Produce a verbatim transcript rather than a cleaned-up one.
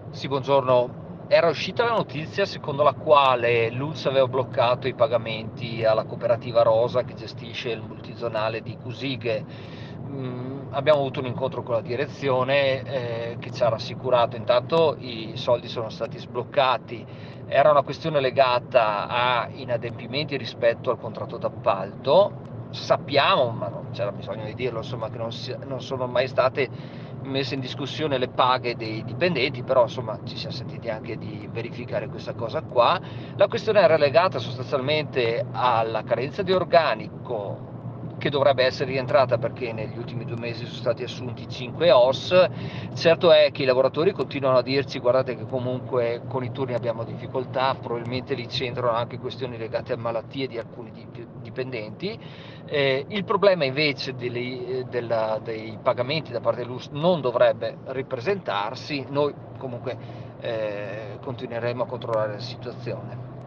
Sì, buongiorno. Era uscita la notizia secondo la quale l'U L S aveva bloccato i pagamenti alla cooperativa Rosa che gestisce il multizonale di Cusighe. Mm, abbiamo avuto un incontro con la direzione eh, che ci ha rassicurato. Intanto i soldi sono stati sbloccati. Era una questione legata a inadempimenti rispetto al contratto d'appalto. Sappiamo, ma non c'era bisogno di dirlo, insomma, che non, si- non sono mai state messe in discussione le paghe dei dipendenti, però insomma ci siamo sentiti anche di verificare questa cosa qua. La questione era legata sostanzialmente alla carenza di organico che dovrebbe essere rientrata perché negli ultimi due mesi sono stati assunti cinque O S. Certo è che i lavoratori continuano a dirci guardate che comunque con i turni abbiamo difficoltà, probabilmente lì c'entrano anche questioni legate a malattie di alcuni dipendenti. Eh, il problema invece delle, della, dei pagamenti da parte dell'U S non dovrebbe ripresentarsi, noi comunque eh, continueremo a controllare la situazione.